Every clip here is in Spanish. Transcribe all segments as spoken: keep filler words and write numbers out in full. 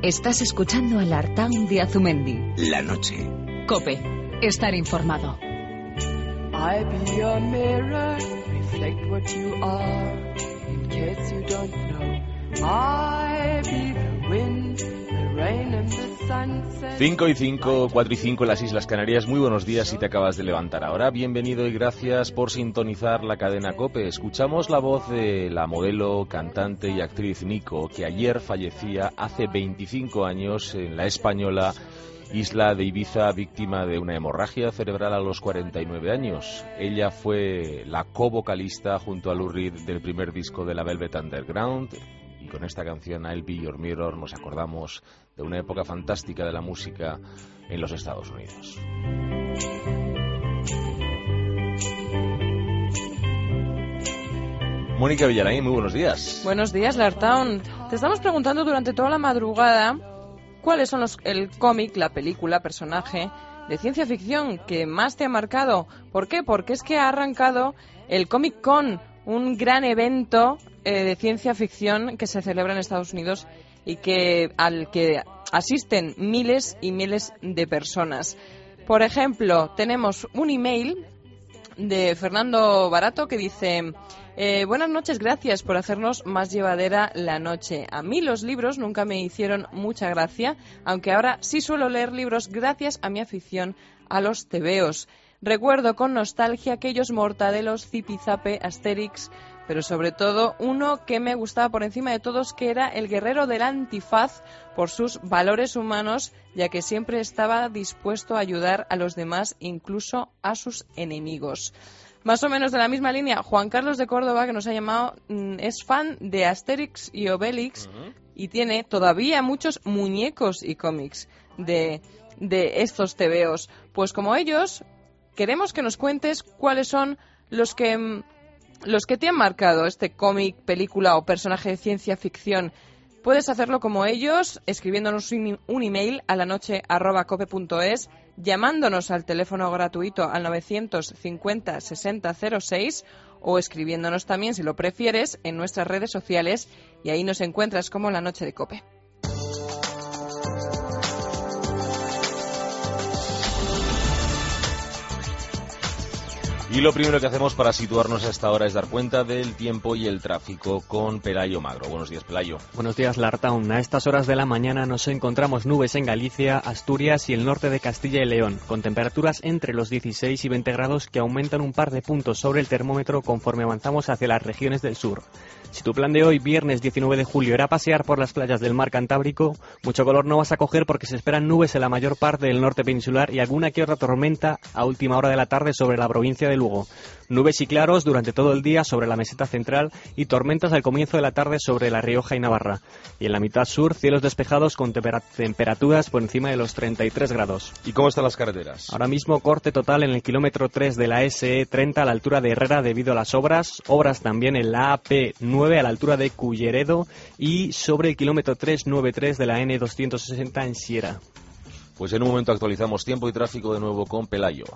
Estás escuchando al Artaun de Azumendi. La noche. COPE. Estar informado. I be your mirror, reflect what you are, in case you don't know. I be the wind, the rain and the sunset. cinco y cinco, cuatro y cinco en las Islas Canarias. Muy buenos días si te acabas de levantar ahora. Bienvenido y gracias por sintonizar la cadena COPE. Escuchamos la voz de la modelo, cantante y actriz Nico, que ayer fallecía hace veinticinco años en la española isla de Ibiza, víctima de una hemorragia cerebral a los cuarenta y nueve años. Ella fue la co-vocalista junto a Lou Reed del primer disco de la Velvet Underground, y con esta canción I'll Be Your Mirror nos acordamos de una época fantástica de la música en los Estados Unidos. Mónica Villalain, muy buenos días. Buenos días, Lartown. Te estamos preguntando durante toda la madrugada cuáles son los, el cómic, la película, personaje de ciencia ficción que más te ha marcado. ¿Por qué? Porque es que ha arrancado el Comic Con, un gran evento eh, de ciencia ficción que se celebra en Estados Unidos y que al que asisten miles y miles de personas. Por ejemplo, tenemos un email de Fernando Barato que dice: eh, buenas noches, gracias por hacernos más llevadera la noche. A mí los libros nunca me hicieron mucha gracia, aunque ahora sí suelo leer libros gracias a mi afición a los tebeos. Recuerdo con nostalgia aquellos mortadelos, zipizape, Asterix, pero sobre todo uno que me gustaba por encima de todos, que era el guerrero del antifaz por sus valores humanos, ya que siempre estaba dispuesto a ayudar a los demás, incluso a sus enemigos. Más o menos de la misma línea, Juan Carlos de Córdoba, que nos ha llamado, es fan de Asterix y Obelix, uh-huh. y tiene todavía muchos muñecos y cómics de, de estos tebeos. Pues como ellos, queremos que nos cuentes cuáles son los que, los que te han marcado este cómic, película o personaje de ciencia ficción. Puedes hacerlo como ellos, escribiéndonos un, un email a la noche arroba cope punto es, llamándonos al teléfono gratuito al novecientos cincuenta sesenta cero seis o escribiéndonos también, si lo prefieres, en nuestras redes sociales, y ahí nos encuentras como La Noche de Cope. Y lo primero que hacemos para situarnos a esta hora es dar cuenta del tiempo y el tráfico con Pelayo Magro. Buenos días, Pelayo. Buenos días, Lartown. A estas horas de la mañana nos encontramos nubes en Galicia, Asturias y el norte de Castilla y León, con temperaturas entre los dieciséis y veinte grados que aumentan un par de puntos sobre el termómetro conforme avanzamos hacia las regiones del sur. Si tu plan de hoy, viernes diecinueve de julio, era pasear por las playas del mar Cantábrico, mucho color no vas a coger porque se esperan nubes en la mayor parte del norte peninsular y alguna que otra tormenta a última hora de la tarde sobre la provincia de Lugo. Nubes y claros durante todo el día sobre la meseta central y tormentas al comienzo de la tarde sobre La Rioja y Navarra. Y en la mitad sur, cielos despejados con tempera- temperaturas por encima de los treinta y tres grados. ¿Y cómo están las carreteras? Ahora mismo corte total en el kilómetro tres de la ese e treinta a la altura de Herrera debido a las obras. Obras también en la a pe nueve a la altura de Culleredo y sobre el kilómetro trescientos noventa y tres de la ene doscientos sesenta en Siera. Pues en un momento actualizamos tiempo y tráfico de nuevo con Pelayo.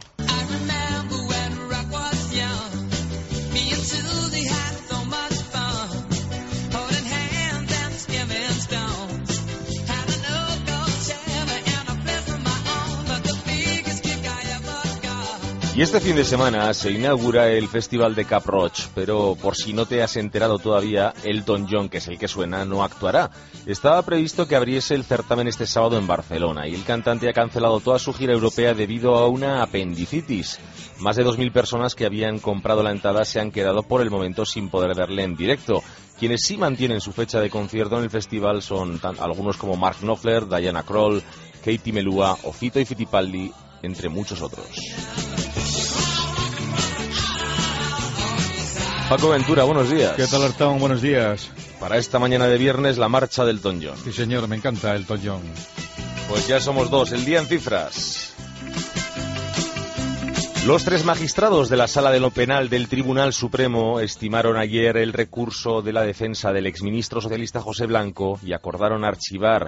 Y este fin de semana se inaugura el Festival de Cap Roig, pero por si no te has enterado todavía, Elton John, que es el que suena, no actuará. Estaba previsto que abriese el certamen este sábado en Barcelona y el cantante ha cancelado toda su gira europea debido a una apendicitis. Más de dos mil personas que habían comprado la entrada se han quedado por el momento sin poder verle en directo. Quienes sí mantienen su fecha de concierto en el festival son tan, algunos como Mark Knopfler, Diana Krall, Katie Melua o Fito y Fittipaldi, entre muchos otros. Paco Ventura, buenos días. ¿Qué tal, Artaun? Buenos días. Para esta mañana de viernes, la marcha del Elton John. Sí, señor, me encanta el Elton John. Pues ya somos dos, el día en cifras. Los tres magistrados de la Sala de lo Penal del Tribunal Supremo estimaron ayer el recurso de la defensa del exministro socialista José Blanco y acordaron archivar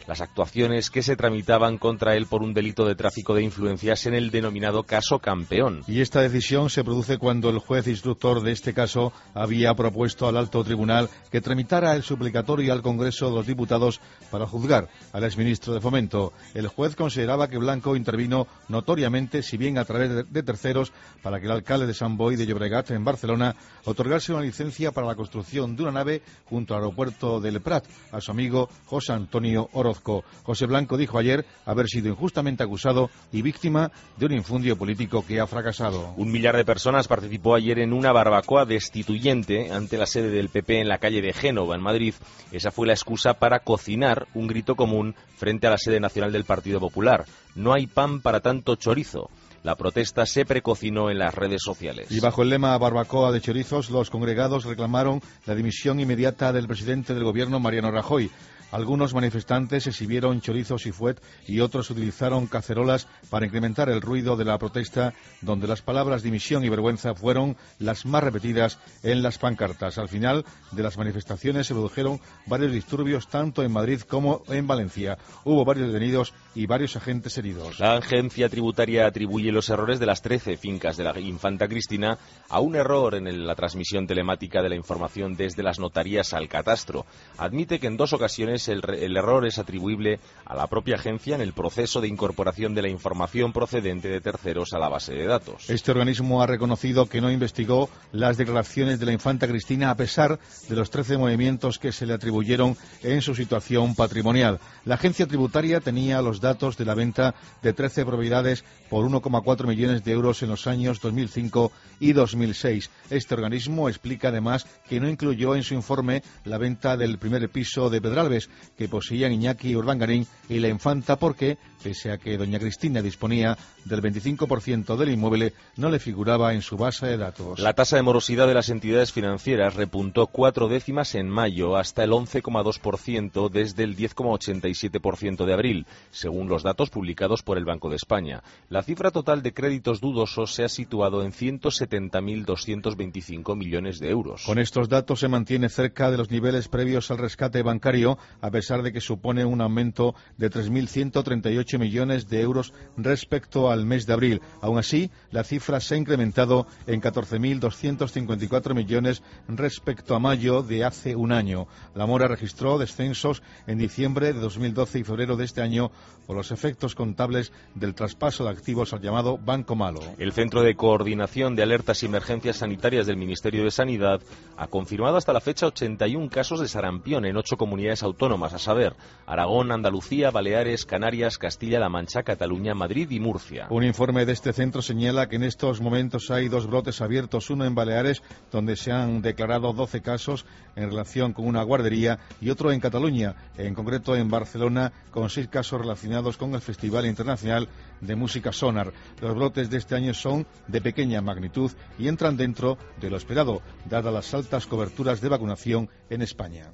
las actuaciones que se tramitaban contra él por un delito de tráfico de influencias en el denominado caso Campeón. Y esta decisión se produce cuando el juez instructor de este caso había propuesto al alto tribunal que tramitara el suplicatorio al Congreso de los Diputados para juzgar al exministro de Fomento. El juez consideraba que Blanco intervino notoriamente, si bien a través de, de terceros, para que el alcalde de Sant Boi de Llobregat, en Barcelona, otorgase una licencia para la construcción de una nave junto al aeropuerto del Prat a su amigo José Antonio Orozco. José Blanco dijo ayer haber sido injustamente acusado y víctima de un infundio político que ha fracasado. Un millar de personas participó ayer en una barbacoa destituyente ante la sede del P P en la calle de Génova, en Madrid. Esa fue la excusa para cocinar un grito común frente a la sede nacional del Partido Popular. No hay pan para tanto chorizo. La protesta se precocinó en las redes sociales. Y bajo el lema barbacoa de chorizos, los congregados reclamaron la dimisión inmediata del presidente del gobierno, Mariano Rajoy. Algunos manifestantes exhibieron chorizos y fuet y otros utilizaron cacerolas para incrementar el ruido de la protesta, donde las palabras dimisión y vergüenza fueron las más repetidas en las pancartas. Al final de las manifestaciones se produjeron varios disturbios tanto en Madrid como en Valencia. Hubo varios detenidos y varios agentes heridos. La agencia tributaria atribuye los errores de las trece fincas de la Infanta Cristina a un error en la transmisión telemática de la información desde las notarías al catastro. Admite que en dos ocasiones El, el error es atribuible a la propia agencia en el proceso de incorporación de la información procedente de terceros a la base de datos. Este organismo ha reconocido que no investigó las declaraciones de la Infanta Cristina a pesar de los trece movimientos que se le atribuyeron en su situación patrimonial. La agencia tributaria tenía los datos de la venta de trece propiedades por uno coma cuatro millones de euros en los años dos mil cinco y dos mil seis. Este organismo explica además que no incluyó en su informe la venta del primer piso de Pedralbes, que poseían Iñaki y Urbangarín y la Infanta, porque, pese a que doña Cristina disponía del veinticinco por ciento del inmueble, no le figuraba en su base de datos. La tasa de morosidad de las entidades financieras repuntó cuatro décimas en mayo, hasta el once coma dos por ciento desde el diez coma ochenta y siete por ciento de abril, según los datos publicados por el Banco de España. La cifra total de créditos dudosos se ha situado en ciento setenta mil doscientos veinticinco millones de euros. Con estos datos se mantiene cerca de los niveles previos al rescate bancario, a pesar de que supone un aumento de tres mil ciento treinta y ocho millones de euros respecto al mes de abril. Aún así, la cifra se ha incrementado en catorce mil doscientos cincuenta y cuatro millones respecto a mayo de hace un año. La mora registró descensos en diciembre de dos mil doce y febrero de este año por los efectos contables del traspaso de activos al llamado Banco Malo. El Centro de Coordinación de Alertas y Emergencias Sanitarias del Ministerio de Sanidad ha confirmado hasta la fecha ochenta y uno casos de sarampión en ocho comunidades autónomas, a saber, Aragón, Andalucía, Baleares, Canarias, Castilla-La Mancha, Cataluña, Madrid y Murcia. Un informe de este centro señala que en estos momentos hay dos brotes abiertos, uno en Baleares, donde se han declarado doce casos en relación con una guardería, y otro en Cataluña, en concreto en Barcelona, con seis casos relacionados con el Festival Internacional de Música Sonar. Los brotes de este año son de pequeña magnitud y entran dentro de lo esperado, dadas las altas coberturas de vacunación en España.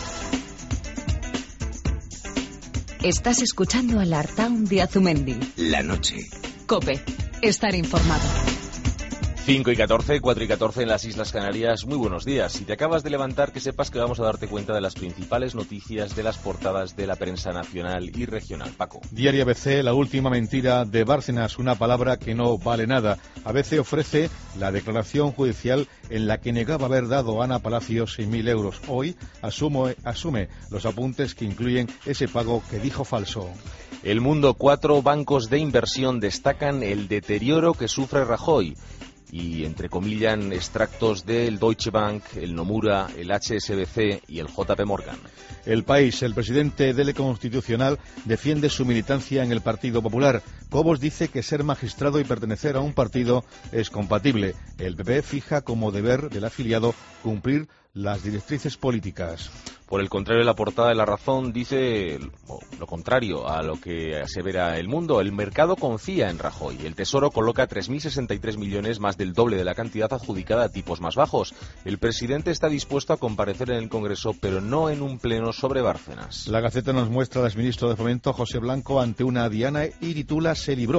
Estás escuchando a Artaun de Azumendi. La noche. COPE. Estar informado. cinco y catorce, cuatro y catorce en las Islas Canarias. Muy buenos días. Si te acabas de levantar, que sepas que vamos a darte cuenta de las principales noticias de las portadas de la prensa nacional y regional. Paco. Diario A B C, la última mentira de Bárcenas, una palabra que no vale nada. A B C ofrece la declaración judicial en la que negaba haber dado a Ana Palacios seis mil euros. Hoy asume, asume los apuntes que incluyen ese pago que dijo falso. El Mundo, cuatro bancos de inversión destacan el deterioro que sufre Rajoy. Y entrecomillan extractos del Deutsche Bank, el Nomura, el H S B C y el J P Morgan. El País, el presidente del Constitucional defiende su militancia en el Partido Popular. Cobos dice que ser magistrado y pertenecer a un partido es compatible. El P P fija como deber del afiliado cumplir las directrices políticas. Por el contrario, la portada de La Razón dice lo contrario a lo que asevera El Mundo. El mercado confía en Rajoy. El Tesoro coloca tres mil sesenta y tres millones, más del doble de la cantidad adjudicada a tipos más bajos. El presidente está dispuesto a comparecer en el Congreso, pero no en un pleno sobre Bárcenas. La Gaceta nos muestra al exministro de Fomento, José Blanco, ante una diana y titula: se libró.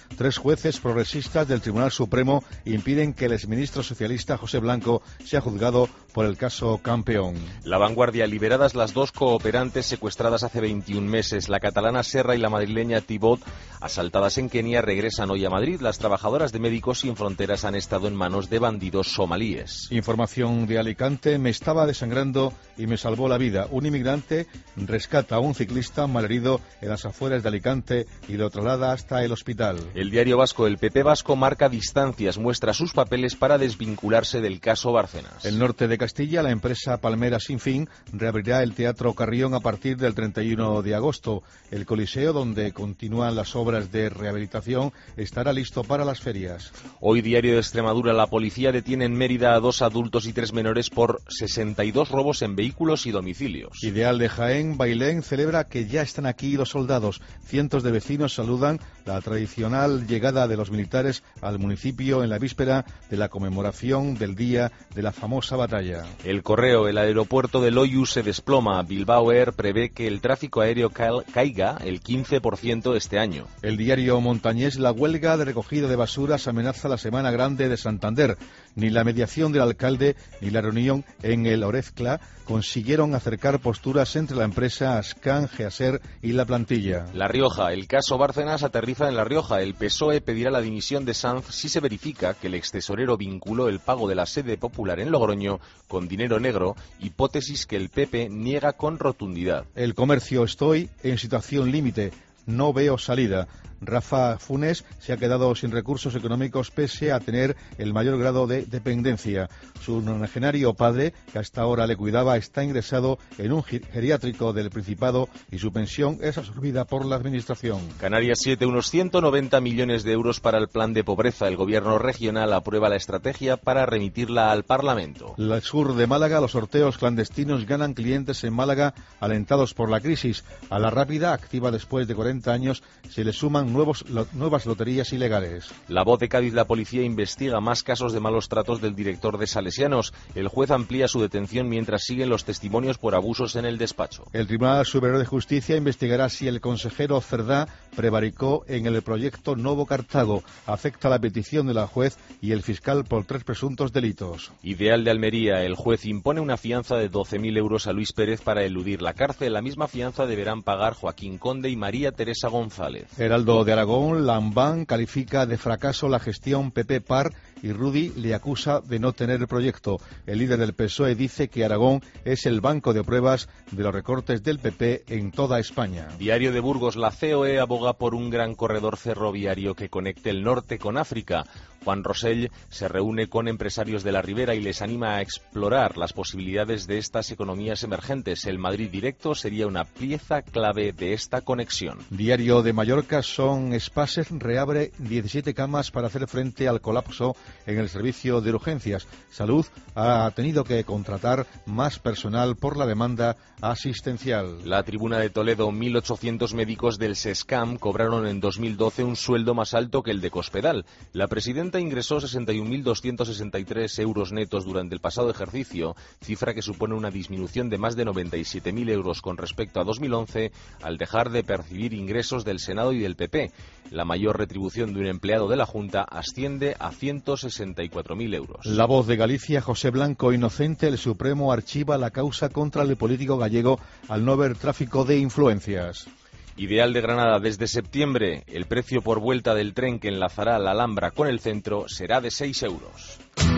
Tres jueces progresistas del Tribunal Supremo impiden que el exministro socialista José Blanco sea juzgado por el caso Campeón. La Vanguardia: liberadas las dos cooperantes secuestradas hace veintiún meses. La catalana Serra y la madrileña Thibot, asaltadas en Kenia, regresan hoy a Madrid. Las trabajadoras de Médicos Sin Fronteras han estado en manos de bandidos somalíes. Información de Alicante: me estaba desangrando y me salvó la vida. Un inmigrante rescata a un ciclista malherido en las afueras de Alicante y lo traslada hasta el hospital. El Diario Vasco: el P P vasco marca distancias, muestra sus papeles para desvincularse del caso Bárcenas. El norte de Castilla: la empresa Palmera Sin Fin reabrirá el Teatro Carrión a partir del treinta y uno de agosto. El Coliseo, donde continúan las obras de rehabilitación, estará listo para las ferias. Hoy, Diario de Extremadura: la policía detiene en Mérida a dos adultos y tres menores por sesenta y dos robos en vehículos y domicilios. Ideal de Jaén: Bailén celebra que ya están aquí los soldados. Cientos de vecinos saludan la tradicional llegada de los militares al municipio en la víspera de la conmemoración del día de la famosa batalla. El Correo: el aeropuerto de Loiu se desploma. Bilbao Air prevé que el tráfico aéreo caiga el quince por ciento este año. El Diario Montañés: la huelga de recogida de basuras amenaza la Semana Grande de Santander. Ni la mediación del alcalde ni la reunión en el Orezcla consiguieron acercar posturas entre la empresa Ascan, Geaser y la plantilla. La Rioja: el caso Bárcenas aterriza en La Rioja. El P S O E pedirá la dimisión de Sanz si se verifica que el extesorero vinculó el pago de la sede popular en Logroño con dinero negro, hipótesis que el P P niega con rotundidad. El Comercio: estoy en situación límite, no veo salida. Rafa Funes se ha quedado sin recursos económicos pese a tener el mayor grado de dependencia. Su nonagenario padre, que hasta ahora le cuidaba, está ingresado en un geriátrico del Principado y su pensión es absorbida por la Administración. Canarias siete: unos ciento noventa millones de euros para el plan de pobreza. El gobierno regional aprueba la estrategia para remitirla al Parlamento. El sur de Málaga: los sorteos clandestinos ganan clientes en Málaga alentados por la crisis. A la Rápida, activa después de cuarenta años, se le suman Nuevos, lo, nuevas loterías ilegales. La Voz de Cádiz: la policía investiga más casos de malos tratos del director de Salesianos. El juez amplía su detención mientras siguen los testimonios por abusos en el despacho. El Tribunal Superior de Justicia investigará si el consejero Cerdá prevaricó en el proyecto Novo Cartago. Afecta la petición de la juez y el fiscal por tres presuntos delitos. Ideal de Almería: el juez impone una fianza de doce mil euros a Luis Pérez para eludir la cárcel. La misma fianza deberán pagar Joaquín Conde y María Teresa González. Heraldo de Aragón: Lambán califica de fracaso la gestión P P P A R y Rudy le acusa de no tener el proyecto. El líder del P S O E dice que Aragón es el banco de pruebas de los recortes del P P en toda España. Diario de Burgos: la C O E aboga por un gran corredor ferroviario que conecte el norte con África. Juan Rosell se reúne con empresarios de la Ribera y les anima a explorar las posibilidades de estas economías emergentes. El Madrid directo sería una pieza clave de esta conexión. Diario de Mallorca: Son Spases reabre diecisiete camas para hacer frente al colapso en el servicio de urgencias. Salud ha tenido que contratar más personal por la demanda asistencial. La Tribuna de Toledo: mil ochocientos médicos del SESCAM cobraron en dos mil doce un sueldo más alto que el de Cospedal. La presidenta ingresó sesenta y un mil doscientos sesenta y tres euros netos durante el pasado ejercicio, cifra que supone una disminución de más de noventa y siete mil euros con respecto a dos mil once, al dejar de percibir ingresos del Senado y del P P. La mayor retribución de un empleado de la Junta asciende a ciento sesenta y cuatro mil euros. La Voz de Galicia: José Blanco inocente. El Supremo archiva la causa contra el político gallego al no ver tráfico de influencias. Ideal de Granada: desde septiembre el precio por vuelta del tren que enlazará la Alhambra con el centro será de seis euros.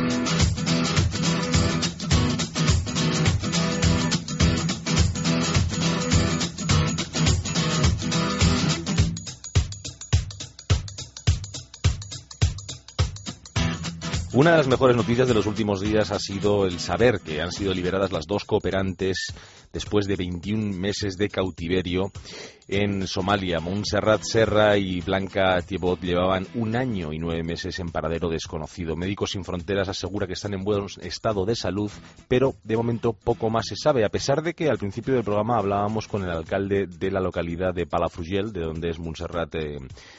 Una de las mejores noticias de los últimos días ha sido el saber que han sido liberadas las dos cooperantes después de veintiún meses de cautiverio en Somalia. Montserrat Serra y Blanca Thibot llevaban un año y nueve meses en paradero desconocido. Médicos Sin Fronteras asegura que están en buen estado de salud, pero de momento poco más se sabe, a pesar de que al principio del programa hablábamos con el alcalde de la localidad de Palafrugell, de donde es Montserrat eh,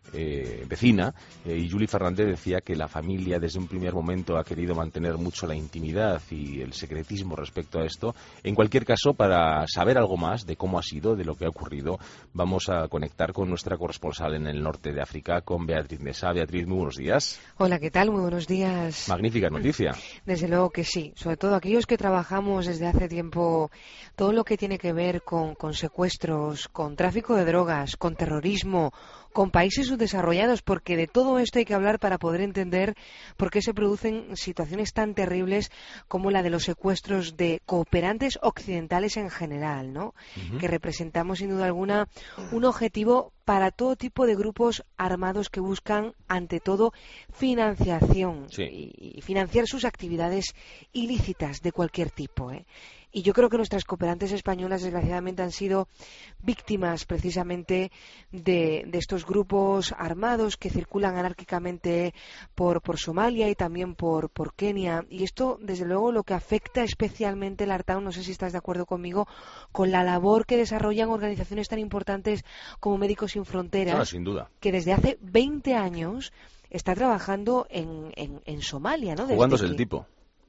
eh, vecina, eh, y Juli Fernández decía que la familia desde un primer momento ha querido mantener mucho la intimidad y el secretismo respecto a esto. En cualquier caso, para saber algo más de cómo ha sido, de lo que ha ocurrido, vamos a conectar con nuestra corresponsal en el norte de África, con Beatriz Mesa. Beatriz, muy buenos días. Hola, ¿qué tal? Muy buenos días. Magnífica noticia. Desde luego que sí, sobre todo aquellos que trabajamos desde hace tiempo todo lo que tiene que ver con, con secuestros, con tráfico de drogas, con terrorismo, con países subdesarrollados, porque de todo esto hay que hablar para poder entender por qué se producen situaciones tan terribles como la de los secuestros de cooperantes occidentales en general, ¿no? Uh-huh. Que representamos sin duda alguna un objetivo para todo tipo de grupos armados que buscan, ante todo, financiación, sí, y, y financiar sus actividades ilícitas de cualquier tipo, ¿eh? Y yo creo que nuestras cooperantes españolas, desgraciadamente, han sido víctimas precisamente de, de estos grupos armados que circulan anárquicamente por, por Somalia y también por, por Kenia. Y esto, desde luego, lo que afecta especialmente, Lartaun, no sé si estás de acuerdo conmigo, con la labor que desarrollan organizaciones tan importantes como Médicos Sin Fronteras, ah, sin duda, que desde hace veinte años está trabajando en, en, en Somalia, ¿no? Desde jugándose que... el tipo.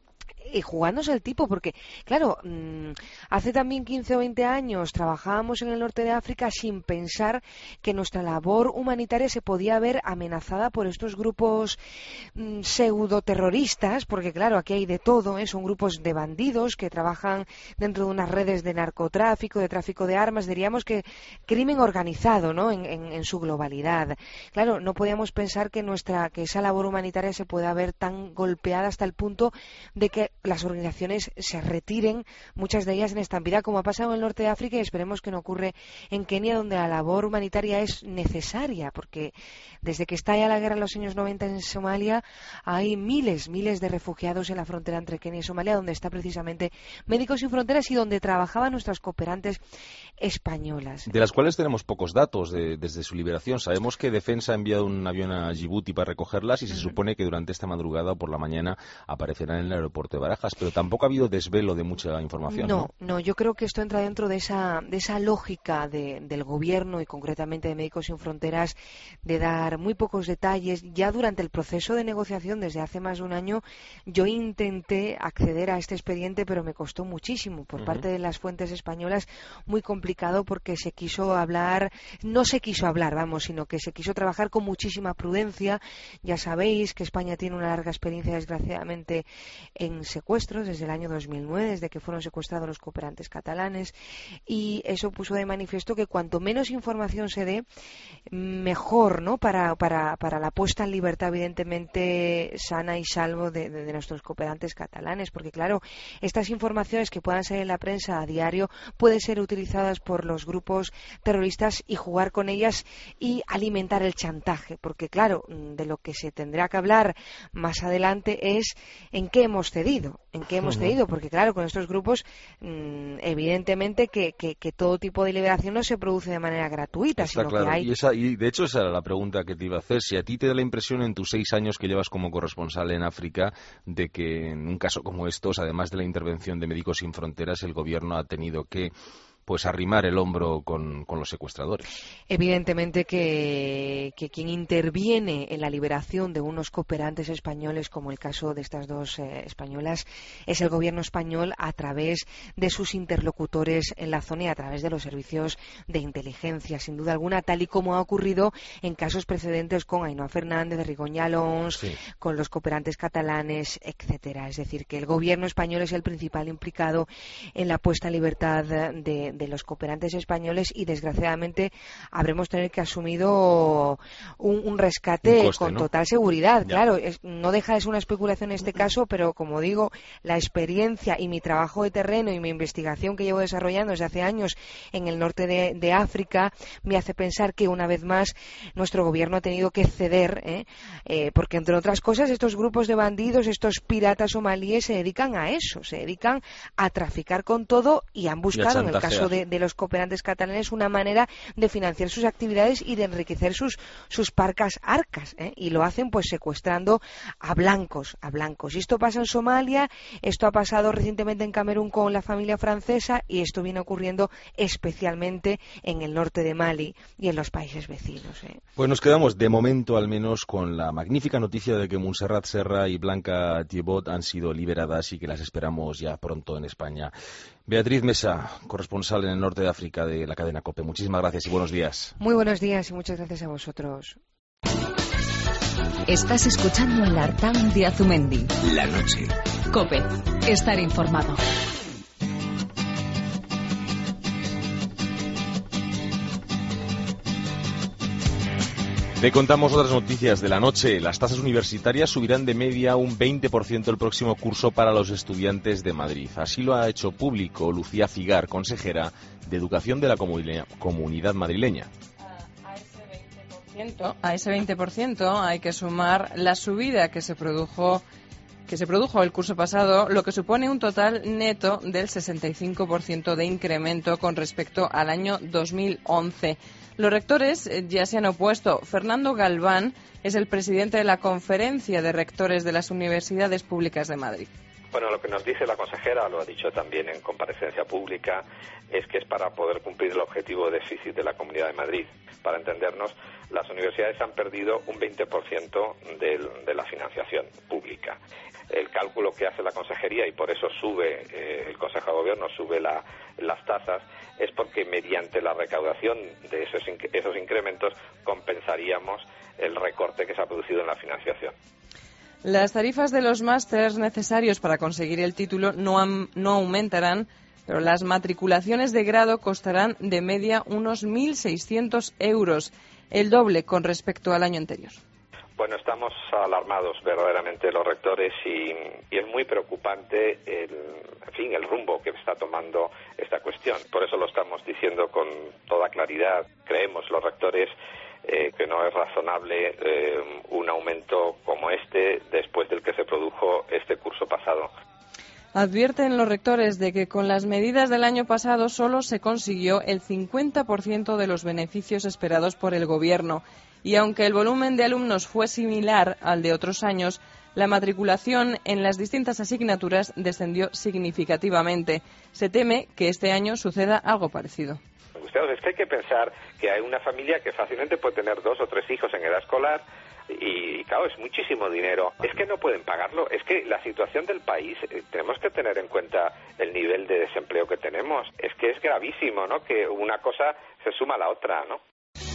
Y jugándose el tipo, porque, claro, hace también quince o veinte años trabajábamos en el norte de África sin pensar que nuestra labor humanitaria se podía ver amenazada por estos grupos mmm, pseudo-terroristas, porque, claro, aquí hay de todo, ¿eh? Son grupos de bandidos que trabajan dentro de unas redes de narcotráfico, de tráfico de armas, diríamos que crimen organizado, ¿no? En, en, en su globalidad. Claro, no podíamos pensar que nuestra que esa labor humanitaria se pueda ver tan golpeada hasta el punto de que las organizaciones se retiren, muchas de ellas en estampida, como ha pasado en el norte de África, y esperemos que no ocurre en Kenia, donde la labor humanitaria es necesaria, porque desde que estalla la guerra en los años noventa en Somalia hay miles, miles de refugiados en la frontera entre Kenia y Somalia, donde está precisamente Médicos Sin Fronteras y donde trabajaban nuestras cooperantes españolas. De las cuales tenemos pocos datos de, desde su liberación. Sabemos que Defensa ha enviado un avión a Djibouti para recogerlas y se uh-huh. supone que durante esta madrugada o por la mañana aparecerán en el aeropuerto de Barajas, pero tampoco ha habido desvelo de mucha información. No, no, no, yo creo que esto entra dentro de esa, de esa lógica de, del gobierno y concretamente de Médicos Sin Fronteras de dar muy pocos detalles. Ya durante el proceso de negociación desde hace más de un año yo intenté acceder a este expediente, pero me costó muchísimo por uh-huh. parte de las fuentes españolas, muy complicado porque se quiso hablar, no se quiso hablar, vamos, sino que se quiso trabajar con muchísima prudencia. Ya sabéis que España tiene una larga experiencia, desgraciadamente, en secuestros desde el año dos mil nueve, desde que fueron secuestrados los cooperantes catalanes, y eso puso de manifiesto que cuanto menos información se dé, mejor, ¿no? Para, para, para la puesta en libertad, evidentemente, sana y salvo de, de, de nuestros cooperantes catalanes, porque claro, estas informaciones que puedan salir en la prensa a diario pueden ser utilizadas por los grupos terroristas y jugar con ellas y alimentar el chantaje, porque claro, de lo que se tendrá que hablar más adelante es en qué hemos cedido, en qué hemos cedido, porque claro, con estos grupos mmm, evidentemente que, que, que todo tipo de liberación no se produce de manera gratuita. Está sino claro, que hay... y, esa, y de hecho esa era la pregunta que te iba a hacer. Si a ti te da la impresión en tus seis años que llevas como corresponsal en África de que en un caso como estos, además de la intervención de Médicos Sin Fronteras, el gobierno ha tenido que pues arrimar el hombro con, con los secuestradores. Evidentemente que, que quien interviene en la liberación de unos cooperantes españoles, como el caso de estas dos eh, españolas, es el gobierno español a través de sus interlocutores en la zona y a través de los servicios de inteligencia, sin duda alguna, tal y como ha ocurrido en casos precedentes con Ainhoa Fernández, de Rigoñ Alons, sí. con los cooperantes catalanes, etcétera. Es decir, que el gobierno español es el principal implicado en la puesta en libertad de de los cooperantes españoles y desgraciadamente habremos tener que asumido un, un rescate un coste, con ¿no? total seguridad. Ya. Claro, es, no deja de ser una especulación en este caso, pero como digo, la experiencia y mi trabajo de terreno y mi investigación que llevo desarrollando desde hace años en el norte de, de África me hace pensar que una vez más nuestro gobierno ha tenido que ceder, ¿eh? Eh, porque entre otras cosas estos grupos de bandidos, estos piratas somalíes se dedican a eso, se dedican a traficar con todo y han buscado, en el caso caso de, de los cooperantes catalanes, una manera de financiar sus actividades y de enriquecer sus, sus parcas arcas, ¿eh? Y lo hacen pues secuestrando a blancos, a blancos. Y esto pasa en Somalia, esto ha pasado recientemente en Camerún con la familia francesa y esto viene ocurriendo especialmente en el norte de Mali y en los países vecinos, ¿eh? Pues nos quedamos de momento al menos con la magnífica noticia de que Montserrat Serra y Blanca Thibaut han sido liberadas y que las esperamos ya pronto en España. Beatriz Mesa, corresponsal en el norte de África de la cadena COPE. Muchísimas gracias y buenos días. Muy buenos días y muchas gracias a vosotros. Estás escuchando el Artaun de Azumendi. La noche. COPE. Estar informado. Te contamos otras noticias de la noche. Las tasas universitarias subirán de media un veinte por ciento el próximo curso para los estudiantes de Madrid. Así lo ha hecho público Lucía Figar, consejera de Educación de la Comunidad Madrileña. A ese veinte por ciento hay que sumar la subida que se produjo que se produjo el curso pasado, lo que supone un total neto del sesenta y cinco por ciento de incremento con respecto al año dos mil once. Los rectores ya se han opuesto. Fernando Galván es el presidente de la Conferencia de Rectores de las Universidades Públicas de Madrid. Bueno, lo que nos dice la consejera, lo ha dicho también en comparecencia pública, es que es para poder cumplir el objetivo de déficit de la Comunidad de Madrid. Para entendernos, las universidades han perdido un veinte por ciento de, de la financiación pública. El cálculo que hace la consejería, y por eso sube eh, el Consejo de Gobierno, sube la, las tasas, es porque mediante la recaudación de esos, esos incrementos compensaríamos el recorte que se ha producido en la financiación. Las tarifas de los másters necesarios para conseguir el título no, han, no aumentarán, pero las matriculaciones de grado costarán de media unos mil seiscientos euros, el doble con respecto al año anterior. Bueno, estamos alarmados verdaderamente los rectores y, y es muy preocupante el, en fin, el rumbo que está tomando esta cuestión. Por eso lo estamos diciendo con toda claridad. Creemos los rectores eh, que no es razonable eh, un aumento como este después del que se produjo este curso pasado. Advierten los rectores de que con las medidas del año pasado solo se consiguió el cincuenta por ciento de los beneficios esperados por el Gobierno. Y aunque el volumen de alumnos fue similar al de otros años, la matriculación en las distintas asignaturas descendió significativamente. Se teme que este año suceda algo parecido. Es que hay que pensar que hay una familia que fácilmente puede tener dos o tres hijos en edad escolar y, claro, es muchísimo dinero. Es que no pueden pagarlo. Es que la situación del país, eh, tenemos que tener en cuenta el nivel de desempleo que tenemos. Es que es gravísimo, ¿no?, que una cosa se suma a la otra, ¿no?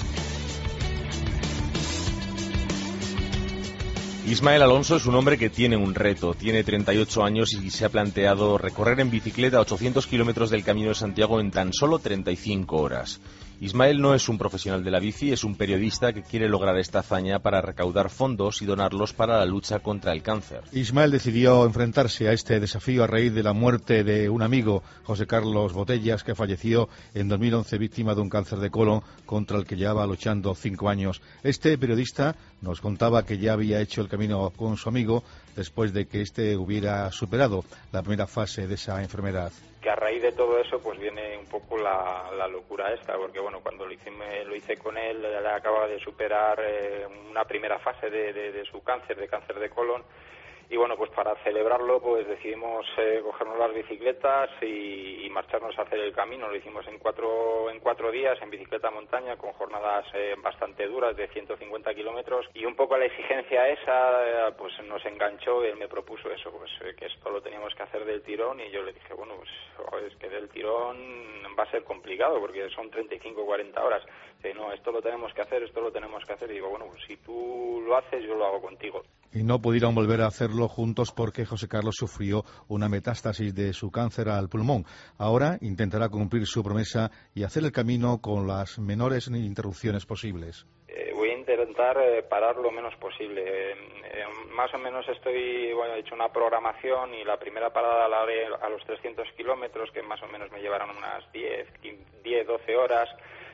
Ismael Alonso es un hombre que tiene un reto. Tiene treinta y ocho años y se ha planteado recorrer en bicicleta ochocientos kilómetros del Camino de Santiago en tan solo treinta y cinco horas. Ismael no es un profesional de la bici, es un periodista que quiere lograr esta hazaña para recaudar fondos y donarlos para la lucha contra el cáncer. Ismael decidió enfrentarse a este desafío a raíz de la muerte de un amigo, José Carlos Botellas, que falleció en dos mil once víctima de un cáncer de colon contra el que llevaba luchando cinco años. Este periodista nos contaba que ya había hecho el camino con su amigo después de que éste hubiera superado la primera fase de esa enfermedad. Que a raíz de todo eso pues viene un poco la, la locura esta, porque bueno, cuando lo hice, lo hice con él, él acaba de superar eh, una primera fase de, de, de su cáncer, de cáncer de colon, y bueno, pues para celebrarlo pues decidimos eh, cogernos las bicicletas y, y marcharnos a hacer el camino. Lo hicimos en cuatro en cuatro días en bicicleta montaña con jornadas eh, bastante duras de ciento cincuenta kilómetros, y un poco la exigencia esa eh, pues nos enganchó. Él me propuso eso, pues eh, que esto lo teníamos que hacer del tirón, y yo le dije, bueno, pues joder, es que del tirón va a ser complicado porque son treinta y cinco o cuarenta horas. Dice, no, esto lo tenemos que hacer, esto lo tenemos que hacer. Y digo, bueno, pues si tú lo haces, yo lo hago contigo. Y no pudieron volver a hacerlo juntos porque José Carlos sufrió una metástasis de su cáncer al pulmón. Ahora intentará cumplir su promesa y hacer el camino con las menores interrupciones posibles. Eh, voy a intentar eh, parar lo menos posible. Eh, eh, más o menos estoy, bueno, he hecho una programación y la primera parada la haré a los trescientos kilómetros, que más o menos me llevarán unas diez, doce horas.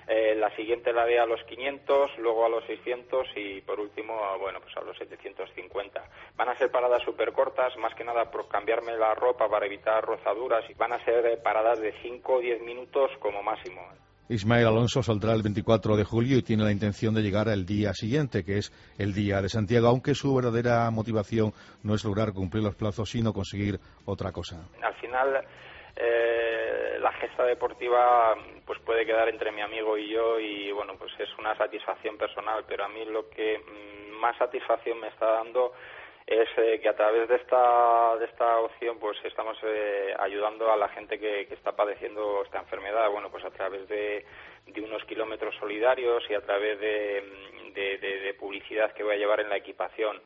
Eh, la siguiente la haré a los quinientos, luego a los seiscientos y por último, bueno, pues a los setecientos cincuenta. Van a ser paradas súper cortas, más que nada por cambiarme la ropa para evitar rozaduras, y van a ser eh, paradas de cinco o diez minutos como máximo. Ismael Alonso saldrá el veinticuatro de julio y tiene la intención de llegar al día siguiente, que es el Día de Santiago, aunque su verdadera motivación no es lograr cumplir los plazos, sino conseguir otra cosa. Al final, eh, la gesta deportiva pues puede quedar entre mi amigo y yo y, bueno, pues es una satisfacción personal, pero a mí lo que mm, más satisfacción me está dando es eh, que a través de esta de esta opción pues estamos eh, ayudando a la gente que, que está padeciendo esta enfermedad, bueno, pues a través de, de unos kilómetros solidarios y a través de, de, de, de publicidad que voy a llevar en la equipación.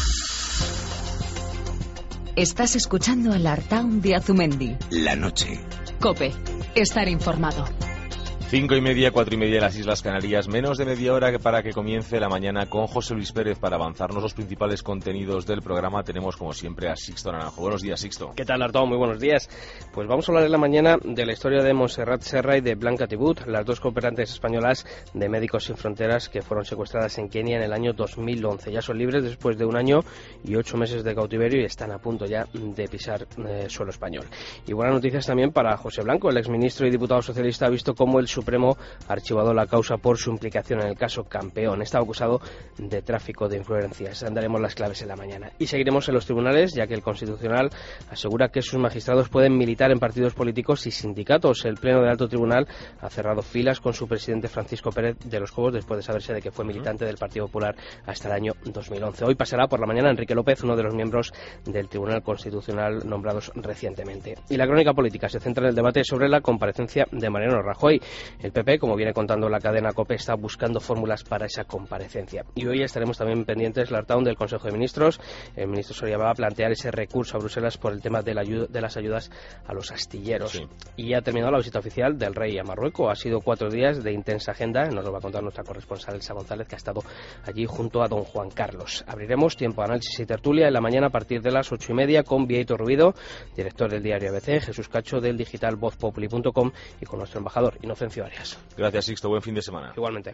Estás escuchando el Artaun de Azumendi. La noche. COPE. Estar informado. Cinco y media, cuatro y media en las Islas Canarias, menos de media hora para que comience la mañana con José Luis Pérez para avanzarnos los principales contenidos del programa. Tenemos como siempre a Sixto Naranjo. Buenos días, Sixto. ¿Qué tal, Arturo? Muy buenos días. Pues vamos a hablar en la mañana de la historia de Montserrat Serra y de Blanca Tibut, las dos cooperantes españolas de Médicos Sin Fronteras que fueron secuestradas en Kenia en el año dos mil once. Ya son libres después de un año y ocho meses de cautiverio y están a punto ya de pisar eh, suelo español. Y buenas noticias también para José Blanco, el exministro y diputado socialista, ha visto cómo el Supremo ha archivado la causa por su implicación en el caso Campeón. Estaba acusado de tráfico de influencias. Daremos las claves en la mañana. Y seguiremos en los tribunales, ya que el Constitucional asegura que sus magistrados pueden militar en partidos políticos y sindicatos. El Pleno del Alto Tribunal ha cerrado filas con su presidente Francisco Pérez de los Cobos después de saberse de que fue militante del Partido Popular hasta el año dos mil once. Hoy pasará por la mañana Enrique López, uno de los miembros del Tribunal Constitucional nombrados recientemente. Y la crónica política se centra en el debate sobre la comparecencia de Mariano Rajoy. El P P, como viene contando la cadena COPE, está buscando fórmulas para esa comparecencia. Y hoy estaremos también pendientes, Lartaun, del Consejo de Ministros. El ministro Soria va a plantear ese recurso a Bruselas por el tema de, la ayuda, de las ayudas a los astilleros. Sí. Y ha terminado la visita oficial del rey a Marruecos. Ha sido cuatro días de intensa agenda. Nos lo va a contar nuestra corresponsal Elsa González, que ha estado allí junto a don Juan Carlos. Abriremos tiempo de análisis y tertulia en la mañana a partir de las ocho y media con Vieito Rubido, director del diario A B C, Jesús Cacho del digital voz populi punto com y con nuestro embajador Inocencio Arias. Gracias, Sixto. Buen fin de semana. Igualmente.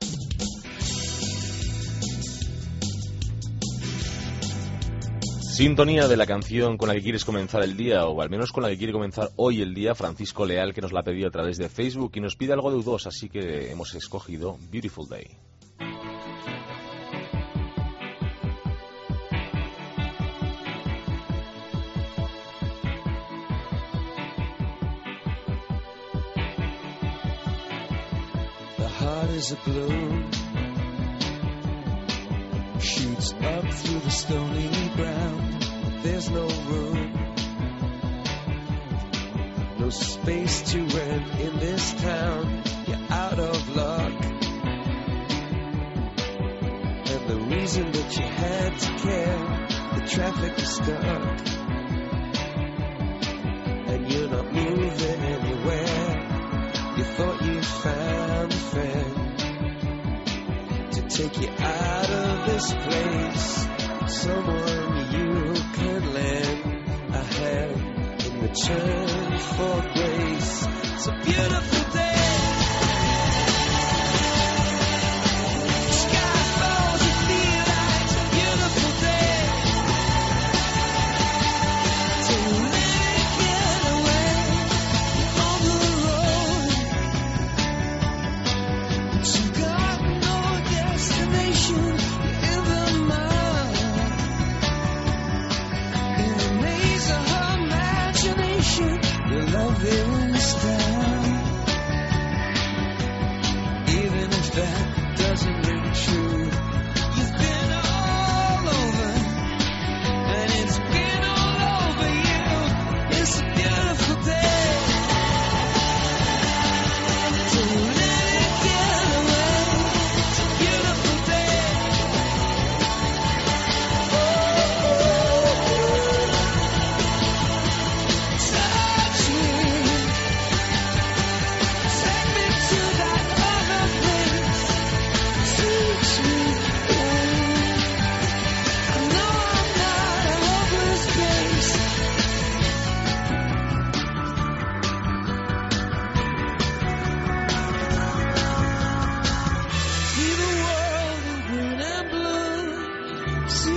Sintonía de la canción con la que quieres comenzar el día, o al menos con la que quiere comenzar hoy el día, Francisco Leal, que nos la ha pedido a través de Facebook y nos pide algo de U dos, así que hemos escogido Beautiful Day. Heart is a balloon, shoots up through the stony ground. There's no room, no space to rent in this town. You're out of luck, and the reason that you had to care, the traffic is stuck, and you're not moving anywhere. You thought you found a friend to take you out of this place, someone you can lend a hand in return for grace. It's a beautiful day. Sky falls, you feel like it's a beautiful day. To really get away on the road. You got no destination in the mind. In the maze of her imagination, your love is down.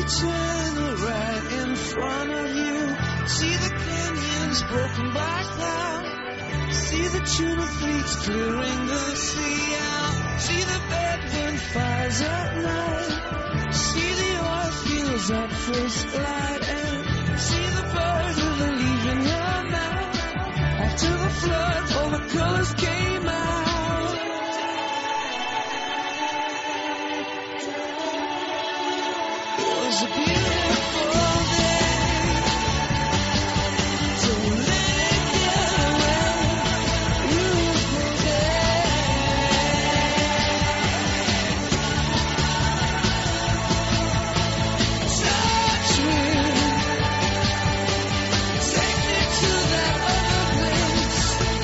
channel right in front of you. See the canyons broken by cloud. See the tuna fleets clearing the sea out. See the bedroom fires at night. See the oil fields at first light. And see the birds with the leaves in your mouth. After the flood, all the colors came out. It was a beautiful day. Don't let it get away. Beautiful day. Touch me. Take me to that other place.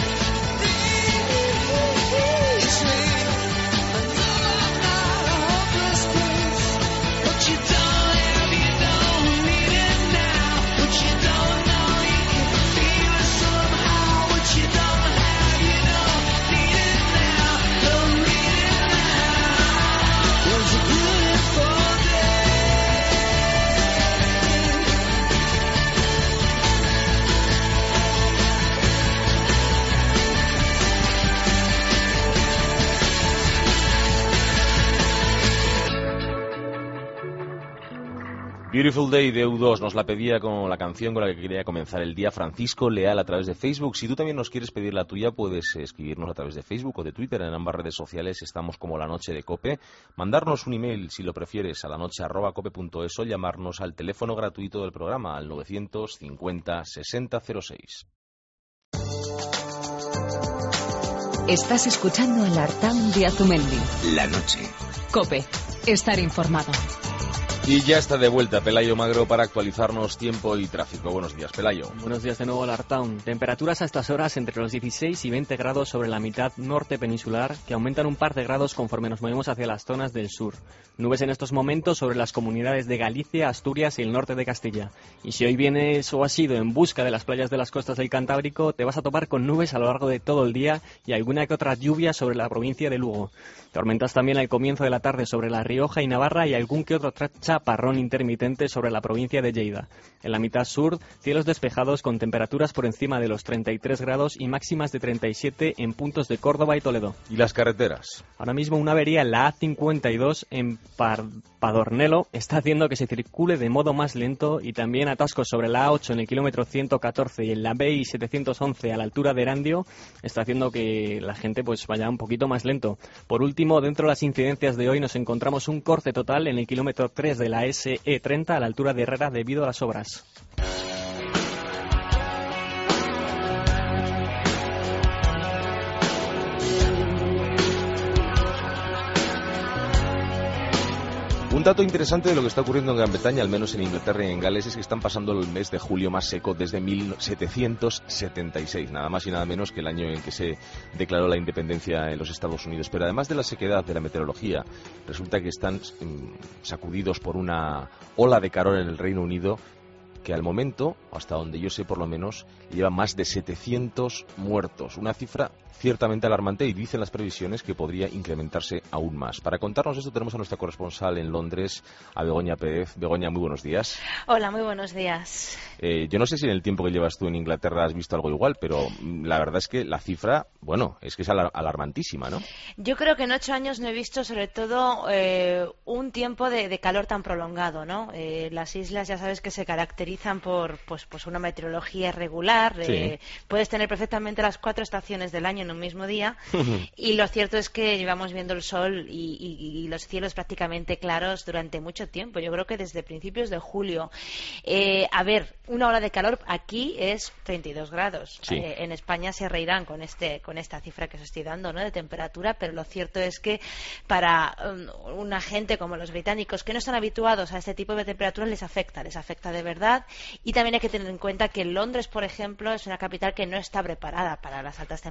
Reach me. I know I'm not a hopeless case. What you don't have, you don't need it now. What you don't know, you can feel it somehow. What you don't have, you don't need it now. Don't need it now. It was a beautiful day. Beautiful Day de U dos nos la pedía con la canción con la que quería comenzar el día Francisco Leal a través de Facebook. Si tú también nos quieres pedir la tuya, puedes escribirnos a través de Facebook o de Twitter. En ambas redes sociales estamos como La Noche de Cope. Mandarnos un email, si lo prefieres, a lanoche arroba cope punto es o llamarnos al teléfono gratuito del programa al novecientos cincuenta sesenta cero seis. Estás escuchando al Artaun de Azumendi. La noche. Cope, estar informado. Y ya está de vuelta Pelayo Magro para actualizarnos tiempo y tráfico. Buenos días, Pelayo. Buenos días de nuevo, Alartown. Temperaturas a estas horas entre los dieciséis y veinte grados sobre la mitad norte peninsular, que aumentan un par de grados conforme nos movemos hacia las zonas del sur. Nubes en estos momentos sobre las comunidades de Galicia, Asturias y el norte de Castilla. Y si hoy vienes o has ido en busca de las playas de las costas del Cantábrico, te vas a topar con nubes a lo largo de todo el día y alguna que otra lluvia sobre la provincia de Lugo. Tormentas también al comienzo de la tarde sobre La Rioja y Navarra y algún que otro chaparrón intermitente sobre la provincia de Lleida. En la mitad sur, cielos despejados con temperaturas por encima de los treinta y tres grados y máximas de treinta y siete en puntos de Córdoba y Toledo. ¿Y las carreteras? Ahora mismo una avería en la A cincuenta y dos en Par- Padornelo está haciendo que se circule de modo más lento y también atascos sobre la A ocho en el kilómetro ciento catorce y en la B I setecientos once a la altura de Erandio está haciendo que la gente pues vaya un poquito más lento. Por último, dentro de las incidencias de hoy nos encontramos un corte total en el kilómetro tres de la S E treinta a la altura de Herrera debido a las obras. Un dato interesante de lo que está ocurriendo en Gran Bretaña, al menos en Inglaterra y en Gales, es que están pasando el mes de julio más seco desde mil setecientos setenta y seis, nada más y nada menos que el año en que se declaró la independencia en los Estados Unidos. Pero además de la sequedad de la meteorología, resulta que están mm, sacudidos por una ola de calor en el Reino Unido que al momento, hasta donde yo sé por lo menos, lleva más de setecientos muertos. Una cifra ciertamente alarmante y dicen las previsiones que podría incrementarse aún más. Para contarnos esto tenemos a nuestra corresponsal en Londres, a Begoña Pérez. Begoña, muy buenos días. Hola, muy buenos días. Eh, yo no sé si en el tiempo que llevas tú en Inglaterra has visto algo igual, pero la verdad es que la cifra, bueno, es que es alar- alarmantísima, ¿no? Yo creo que en ocho años no he visto sobre todo eh, un tiempo de, de calor tan prolongado, ¿no? Eh, las islas ya sabes que se caracterizan por pues, pues una meteorología regular. Eh, sí. Puedes tener perfectamente las cuatro estaciones del año en un mismo día y lo cierto es que llevamos viendo el sol y, y, y los cielos prácticamente claros durante mucho tiempo. Yo creo que desde principios de julio. Eh, a ver, una hora de calor aquí es treinta y dos grados. Sí. Eh, en España se reirán con este con esta cifra que os estoy dando, ¿no?, de temperatura, pero lo cierto es que para um, una gente como los británicos que no están habituados a este tipo de temperaturas les afecta, les afecta de verdad. Y también hay que tener en cuenta que Londres, por ejemplo, es una capital que no está preparada para las altas temperaturas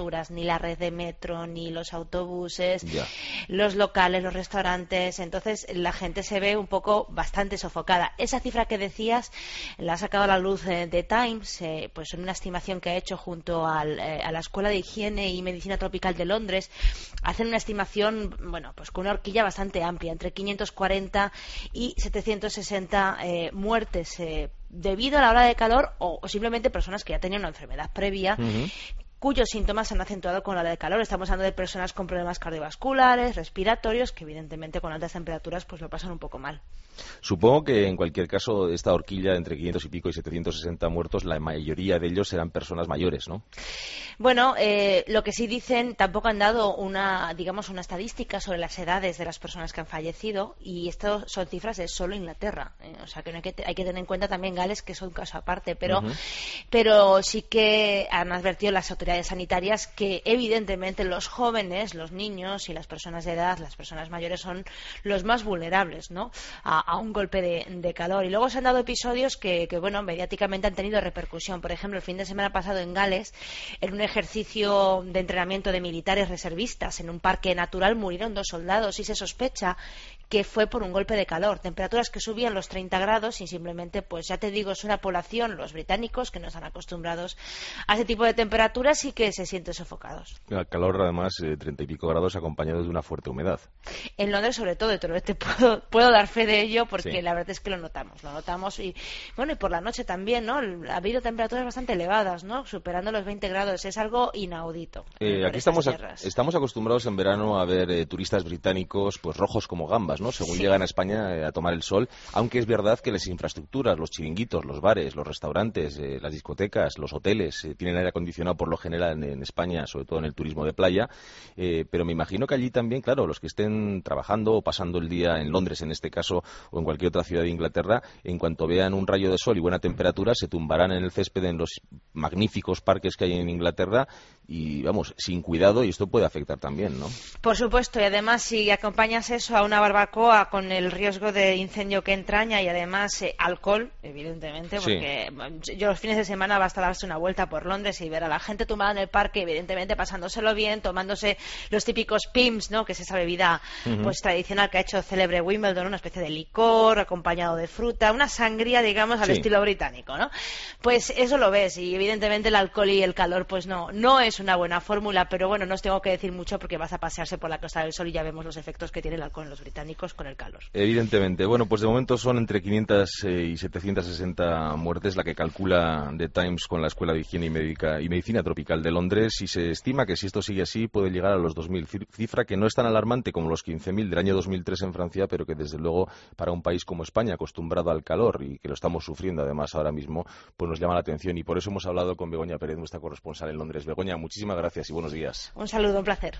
temperaturas, ni la red de metro, ni los autobuses, Ya. los locales, los restaurantes. Entonces la gente se ve un poco bastante sofocada. Esa cifra que decías la ha sacado a la luz eh, The Times, eh, pues en una estimación que ha hecho junto al, eh, a la Escuela de Higiene y Medicina Tropical de Londres. Hacen una estimación, bueno, pues con una horquilla bastante amplia, entre quinientos cuarenta y setecientos sesenta eh, muertes eh, debido a la ola de calor o, o simplemente personas que ya tenían una enfermedad previa. Uh-huh. Cuyos síntomas se han acentuado con la ola de calor. Estamos hablando de personas con problemas cardiovasculares, respiratorios, que evidentemente con altas temperaturas pues lo pasan un poco mal. Supongo que en cualquier caso esta horquilla entre quinientos y pico y setecientos sesenta muertos, la mayoría de ellos serán personas mayores, ¿no? Bueno, eh, lo que sí dicen, tampoco han dado una, digamos, una estadística sobre las edades de las personas que han fallecido, y esto son cifras de solo Inglaterra, eh, o sea que, no hay, que hay que tener en cuenta también Gales, que es un caso aparte, pero, uh-huh. pero sí que han advertido las autoridades sanitarias que evidentemente los jóvenes, los niños y las personas de edad, las personas mayores son los más vulnerables, ¿no?, a, a un golpe de, de calor. Y luego se han dado episodios que, que, bueno, mediáticamente han tenido repercusión. Por ejemplo, el fin de semana pasado en Gales, en un ejercicio de entrenamiento de militares reservistas en un parque natural, murieron dos soldados y se sospecha que fue por un golpe de calor. Temperaturas que subían los treinta grados y simplemente, pues ya te digo, es una población, los británicos, que no están acostumbrados a ese tipo de temperaturas y que se sienten sofocados. El calor, además, eh, treinta y pico grados acompañado de una fuerte humedad. En Londres, sobre todo, y te puedo, puedo dar fe de ello porque sí. la verdad es que lo notamos, lo notamos y bueno, y por la noche también, ¿no? Ha habido temperaturas bastante elevadas, ¿no?, superando los veinte grados, es algo inaudito. Eh, aquí estamos, a, estamos acostumbrados en verano a ver eh, turistas británicos pues rojos como gambas, ¿no?, según sí. llegan a España eh, a tomar el sol, aunque es verdad que las infraestructuras, los chiringuitos, los bares, los restaurantes, eh, las discotecas, los hoteles eh, tienen aire acondicionado por lo general en, en España, sobre todo en el turismo de playa, eh, pero me imagino que allí también, claro, los que estén trabajando o pasando el día en Londres, en este caso, o en cualquier otra ciudad de Inglaterra, en cuanto vean un rayo de sol y buena temperatura, se tumbarán en el césped en los magníficos parques que hay en Inglaterra y, vamos, sin cuidado, y esto puede afectar también, ¿no? Por supuesto, y además si acompañas eso a una barbacoa con el riesgo de incendio que entraña y además eh, alcohol, evidentemente, porque sí. yo los fines de semana basta darse una vuelta por Londres y ver a la gente tumbada en el parque, evidentemente pasándoselo bien, tomándose los típicos pims, ¿no?, que es esa bebida uh-huh. pues tradicional que ha hecho célebre Wimbledon, una especie de licor acompañado de fruta, una sangría, digamos, al sí. estilo británico, ¿no? Pues eso lo ves, y evidentemente el alcohol y el calor pues no, no es una buena fórmula, pero bueno, no os tengo que decir mucho porque vas a pasearse por la Costa del Sol y ya vemos los efectos que tiene el alcohol en los británicos con el calor. Evidentemente. Bueno, pues de momento son entre quinientas y setecientos sesenta muertes, la que calcula The Times con la Escuela de Higiene y, Médica, y Medicina Tropical de Londres, y se estima que si esto sigue así puede llegar a los dos mil, cifra que no es tan alarmante como los quince mil del año dos mil tres en Francia, pero que desde luego para un país como España, acostumbrado al calor y que lo estamos sufriendo además ahora mismo, pues nos llama la atención, y por eso hemos hablado con Begoña Pérez, nuestra corresponsal en Londres. Begoña, muchísimas gracias y buenos días. Un saludo, un placer.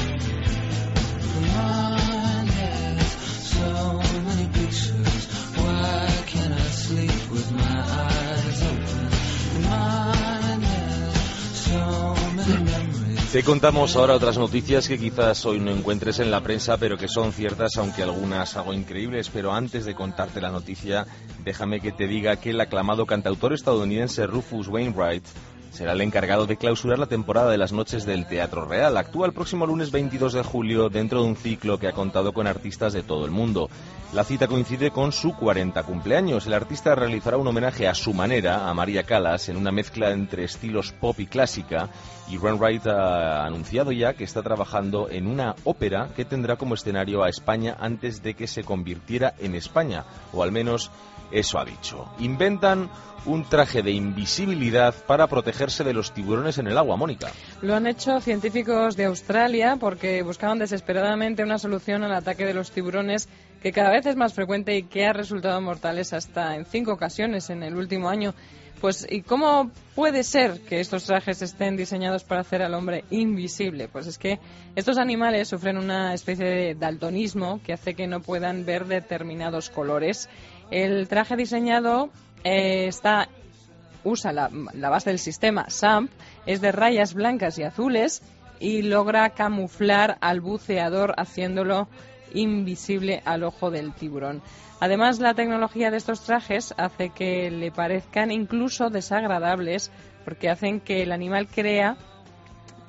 Te contamos ahora otras noticias que quizás hoy no encuentres en la prensa, pero que son ciertas, aunque algunas algo increíbles. Pero antes de contarte la noticia, déjame que te diga que el aclamado cantautor estadounidense Rufus Wainwright será el encargado de clausurar la temporada de las noches del Teatro Real. Actúa el próximo lunes veintidós de julio dentro de un ciclo que ha contado con artistas de todo el mundo. La cita coincide con su cuarenta cumpleaños. El artista realizará un homenaje a su manera a María Callas en una mezcla entre estilos pop y clásica, y Wainwright ha anunciado ya que está trabajando en una ópera que tendrá como escenario a España antes de que se convirtiera en España, o al menos eso ha dicho. Inventan un traje de invisibilidad para protegerse de los tiburones en el agua, Mónica. Lo han hecho científicos de Australia porque buscaban desesperadamente una solución al ataque de los tiburones, que cada vez es más frecuente y que ha resultado mortales hasta en cinco ocasiones en el último año. Pues, ¿y cómo puede ser que estos trajes estén diseñados para hacer al hombre invisible? Pues es que estos animales sufren una especie de daltonismo que hace que no puedan ver determinados colores. El traje diseñado eh, está usa la, la base del sistema S A M P, es de rayas blancas y azules y logra camuflar al buceador haciéndolo invisible al ojo del tiburón. Además, la tecnología de estos trajes hace que le parezcan incluso desagradables, porque hacen que el animal crea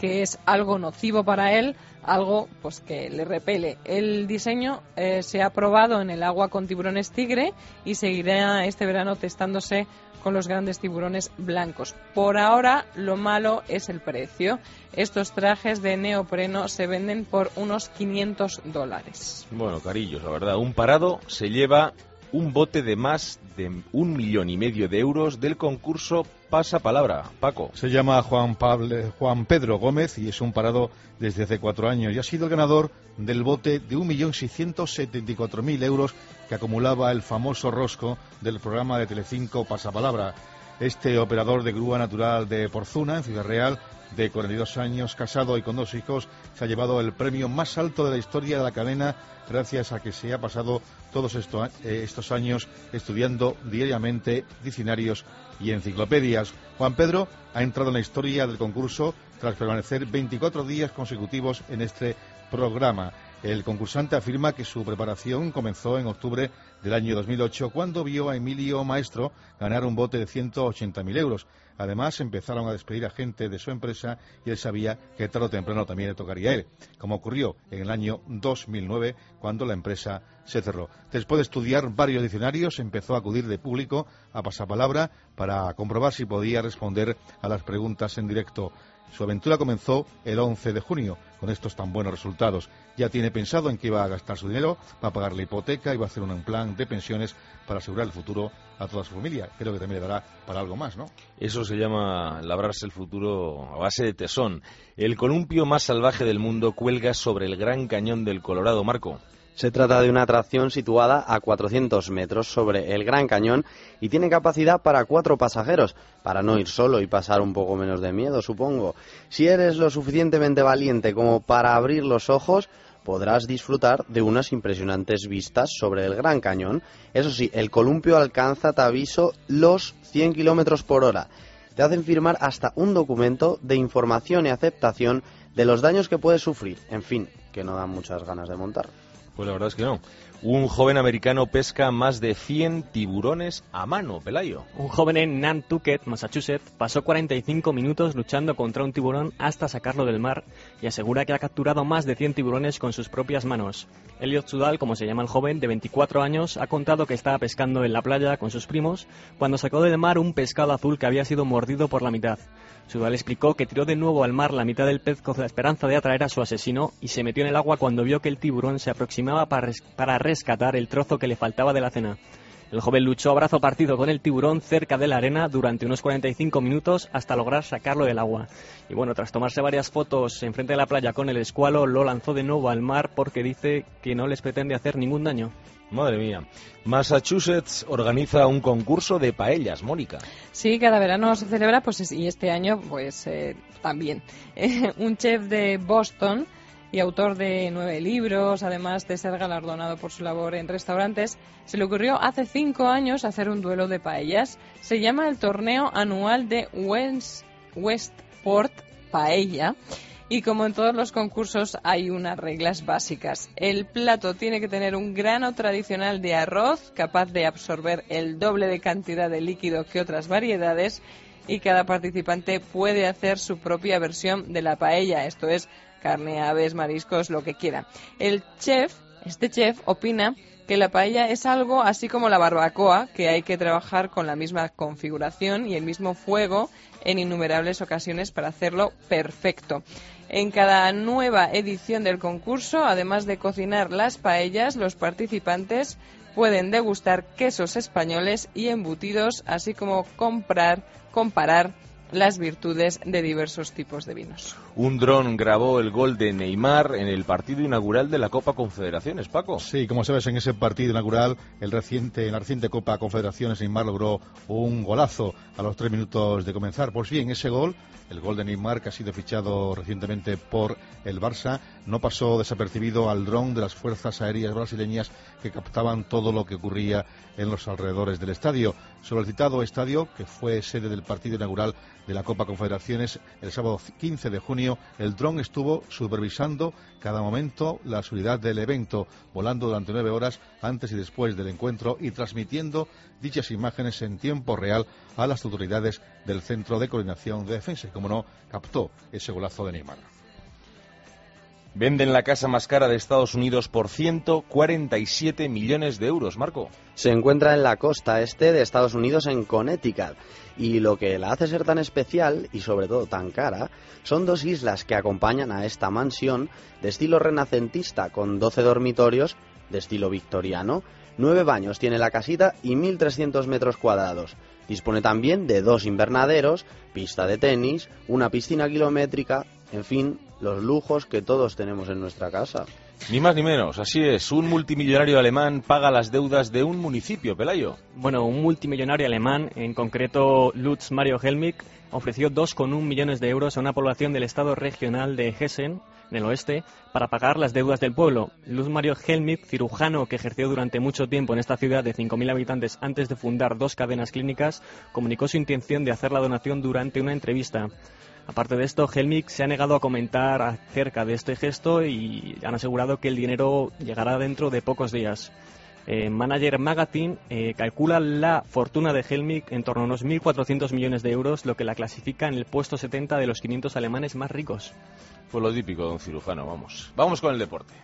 que es algo nocivo para él, algo pues que le repele. El diseño eh, se ha probado en el agua con tiburones tigre y seguirá este verano testándose con los grandes tiburones blancos. Por ahora, lo malo es el precio. Estos trajes de neopreno se venden por unos quinientos dólares. Bueno, carillos, la verdad, un parado se lleva un bote de más de un millón y medio de euros del concurso Pasapalabra. Paco. Se llama Juan, Pablo, Juan Pedro Gómez y es un parado desde hace cuatro años y ha sido el ganador del bote de un millón seiscientos setenta y cuatro mil euros que acumulaba el famoso rosco del programa de Telecinco Pasapalabra. Este operador de grúa natural de Porzuna, en Ciudad Real, de cuarenta y dos años, casado y con dos hijos, se ha llevado el premio más alto de la historia de la cadena gracias a que se ha pasado todos esto, eh, estos años estudiando diariamente diccionarios y enciclopedias. Juan Pedro ha entrado en la historia del concurso tras permanecer veinticuatro días consecutivos en este programa. El concursante afirma que su preparación comenzó en octubre del año dos mil ocho, cuando vio a Emilio Maestro ganar un bote de ciento ochenta mil euros. Además, empezaron a despedir a gente de su empresa y él sabía que tarde o temprano también le tocaría a él, como ocurrió en el año dos mil nueve, cuando la empresa se cerró. Después de estudiar varios diccionarios, empezó a acudir de público a Pasapalabra para comprobar si podía responder a las preguntas en directo. Su aventura comenzó el once de junio, con estos tan buenos resultados. Ya tiene pensado en qué iba a gastar su dinero, va a pagar la hipoteca y va a hacer un plan de pensiones para asegurar el futuro a toda su familia. Creo que también le dará para algo más, ¿no? Eso se llama labrarse el futuro a base de tesón. El columpio más salvaje del mundo cuelga sobre el Gran Cañón del Colorado, Marco. Se trata de una atracción situada a cuatrocientos metros sobre el Gran Cañón y tiene capacidad para cuatro pasajeros, para no ir solo y pasar un poco menos de miedo, supongo. Si eres lo suficientemente valiente como para abrir los ojos, podrás disfrutar de unas impresionantes vistas sobre el Gran Cañón. Eso sí, el columpio alcanza, te aviso, los cien kilómetros por hora. Te hacen firmar hasta un documento de información y aceptación de los daños que puedes sufrir. En fin, que no dan muchas ganas de montar. Pues la verdad es que no. Un joven americano pesca más de cien tiburones a mano, Pelayo. Un joven en Nantucket, Massachusetts, pasó cuarenta y cinco minutos luchando contra un tiburón hasta sacarlo del mar y asegura que ha capturado más de cien tiburones con sus propias manos. Elliot Sudal, como se llama el joven, de veinticuatro años, ha contado que estaba pescando en la playa con sus primos cuando sacó del mar un pescado azul que había sido mordido por la mitad. Sudal explicó que tiró de nuevo al mar la mitad del pez con la esperanza de atraer a su asesino y se metió en el agua cuando vio que el tiburón se aproximaba para, res- para rescatar el trozo que le faltaba de la cena. El joven luchó a brazo partido con el tiburón cerca de la arena durante unos cuarenta y cinco minutos hasta lograr sacarlo del agua. Y bueno, tras tomarse varias fotos enfrente de la playa con el escualo, lo lanzó de nuevo al mar porque dice que no les pretende hacer ningún daño. Madre mía. Massachusetts organiza un concurso de paellas, Mónica. Sí, cada verano se celebra, pues y este año pues eh, también. Eh, un chef de Boston y autor de nueve libros, además de ser galardonado por su labor en restaurantes, se le ocurrió hace cinco años hacer un duelo de paellas. Se llama el torneo anual de West, Westport Paella. Y como en todos los concursos hay unas reglas básicas. El plato tiene que tener un grano tradicional de arroz capaz de absorber el doble de cantidad de líquido que otras variedades y cada participante puede hacer su propia versión de la paella, esto es carne, aves, mariscos, lo que quiera. El chef, este chef, opina que la paella es algo así como la barbacoa, que hay que trabajar con la misma configuración y el mismo fuego en innumerables ocasiones para hacerlo perfecto. En cada nueva edición del concurso, además de cocinar las paellas, los participantes pueden degustar quesos españoles y embutidos, así como comprar, comparar las virtudes de diversos tipos de vinos. Un dron grabó el gol de Neymar en el partido inaugural de la Copa Confederaciones, Paco. Sí, como sabes, en ese partido inaugural, el reciente, en la reciente Copa Confederaciones, Neymar logró un golazo a los tres minutos de comenzar. Pues bien, ese gol, el gol de Neymar, que ha sido fichado recientemente por el Barça, no pasó desapercibido al dron de las fuerzas aéreas brasileñas que captaban todo lo que ocurría en los alrededores del estadio. Sobre el citado estadio, que fue sede del partido inaugural de la Copa Confederaciones, el sábado quince de junio, el dron estuvo supervisando cada momento la seguridad del evento, volando durante nueve horas antes y después del encuentro y transmitiendo dichas imágenes en tiempo real a las autoridades del Centro de Coordinación de Defensa. Y, como no, captó ese golazo de Neymar. Venden la casa más cara de Estados Unidos por ciento cuarenta y siete millones de euros, Marco. Se encuentra en la costa este de Estados Unidos, en Connecticut, y lo que la hace ser tan especial y sobre todo tan cara son dos islas que acompañan a esta mansión de estilo renacentista con doce dormitorios de estilo victoriano. Nueve baños tiene la casita y mil trescientos metros cuadrados. Dispone también de dos invernaderos, pista de tenis, una piscina kilométrica, en fin, los lujos que todos tenemos en nuestra casa. Ni más ni menos, así es. Un multimillonario alemán paga las deudas de un municipio, Pelayo. Bueno, un multimillonario alemán, en concreto Lutz Mario Helmig, ofreció dos coma uno millones de euros a una población del estado regional de Hessen, en el oeste, para pagar las deudas del pueblo. Lutz Mario Helmig, cirujano que ejerció durante mucho tiempo en esta ciudad de cinco mil habitantes antes de fundar dos cadenas clínicas, comunicó su intención de hacer la donación durante una entrevista. Aparte de esto, Helmig se ha negado a comentar acerca de este gesto y han asegurado que el dinero llegará dentro de pocos días. Eh, Manager Magazine eh, calcula la fortuna de Helmig en torno a unos mil cuatrocientos millones de euros, lo que la clasifica en el puesto setenta de los quinientos alemanes más ricos. Pues lo típico de un cirujano, vamos. Vamos con el deporte.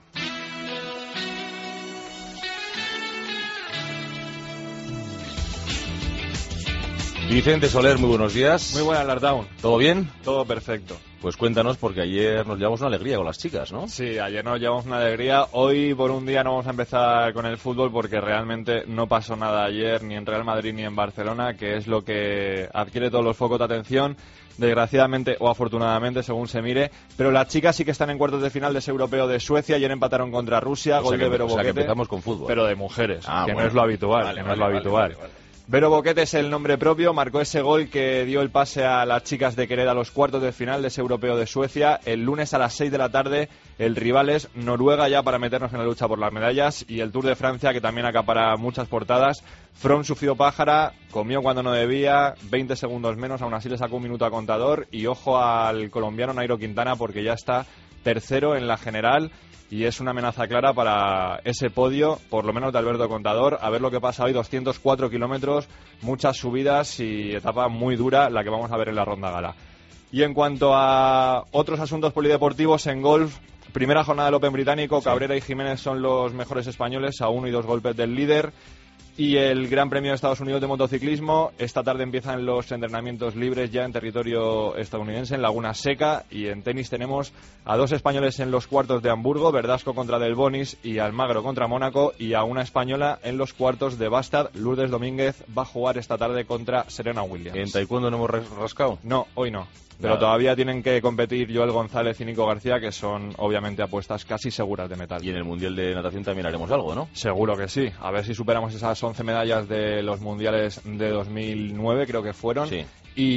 Vicente Soler, muy buenos días. Muy buenas, Lardown. ¿Todo bien? Todo perfecto. Pues cuéntanos, porque ayer nos llevamos una alegría con las chicas, ¿no? Sí, ayer nos llevamos una alegría. Hoy, por un día, no vamos a empezar con el fútbol porque realmente no pasó nada ayer, ni en Real Madrid ni en Barcelona, que es lo que adquiere todos los focos de atención, desgraciadamente o afortunadamente, según se mire. Pero las chicas sí que están en cuartos de final de ese europeo de Suecia. Ayer empataron contra Rusia, O gol sea que, de Vero o sea Boquete. que empezamos con fútbol. Pero de mujeres, Ah, que bueno. no es lo habitual, Vale, que no vale, es lo vale, habitual. vale, vale. Vero Boquete es el nombre propio, marcó ese gol que dio el pase a las chicas de Querétaro a los cuartos de final de ese europeo de Suecia. El lunes a las seis de la tarde el rival es Noruega, ya para meternos en la lucha por las medallas, y el Tour de Francia, que también acapara muchas portadas. From sufrió pájara, comió cuando no debía, veinte segundos menos, aún así le sacó un minuto a contador, y ojo al colombiano Nairo Quintana porque ya está tercero en la general. Y es una amenaza clara para ese podio, por lo menos de Alberto Contador. A ver lo que pasa hoy, doscientos cuatro kilómetros, muchas subidas y etapa muy dura, la que vamos a ver en la ronda gala. Y en cuanto a otros asuntos polideportivos, en golf, primera jornada del Open británico, sí. Cabrera y Jiménez son los mejores españoles, a uno y dos golpes del líder. Y el Gran Premio de Estados Unidos de motociclismo, esta tarde empiezan los entrenamientos libres ya en territorio estadounidense, en Laguna Seca, y en tenis tenemos a dos españoles en los cuartos de Hamburgo, Verdasco contra Del Bonis y Almagro contra Mónaco, y a una española en los cuartos de Bastad. Lourdes Domínguez va a jugar esta tarde contra Serena Williams. ¿En taekwondo no hemos rascado? No, hoy no. Pero Nada. Todavía tienen que competir Joel González y Nico García, que son obviamente apuestas casi seguras de metal. Y en el Mundial de Natación también haremos algo, ¿no? Seguro que sí. A ver si superamos esas once medallas de los Mundiales de dos mil nueve, creo que fueron. Sí.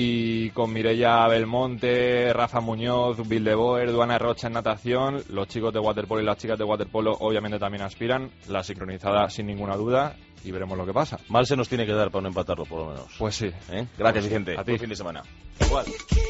Y con Mireia Belmonte, Rafa Muñoz, Bildeboer, Duana Rocha en natación, los chicos de waterpolo y las chicas de waterpolo obviamente también aspiran. La sincronizada sin ninguna duda. Y veremos lo que pasa. Mal se nos tiene que dar para no empatarlo, por lo menos. Pues sí. ¿Eh? Gracias, pues Vicente. A ti. Buen fin de semana. Igual.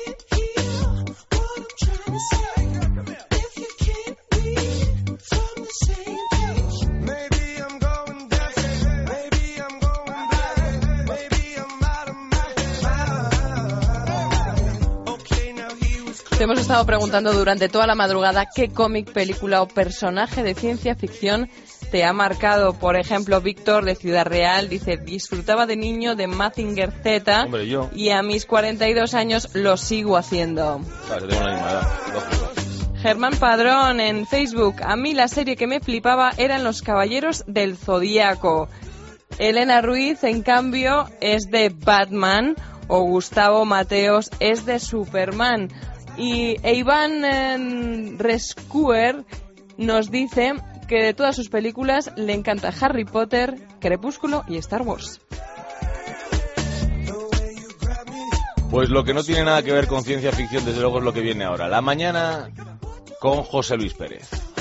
Te hemos estado preguntando durante toda la madrugada qué cómic, película o personaje de ciencia ficción te ha marcado. Por ejemplo, Víctor de Ciudad Real dice: disfrutaba de niño de Mazinger Z. Hombre, yo. Y a mis cuarenta y dos años lo sigo haciendo. Claro, tengo la misma edad. Lógico. Germán Padrón en Facebook: a mí la serie que me flipaba eran Los Caballeros del Zodíaco. Elena Ruiz, en cambio, es de Batman. O Gustavo Mateos es de Superman. Y Iván eh, Rescuer nos dice que de todas sus películas le encanta Harry Potter, Crepúsculo y Star Wars. Pues lo que no tiene nada que ver con ciencia ficción, desde luego, es lo que viene ahora. La mañana con José Luis Pérez.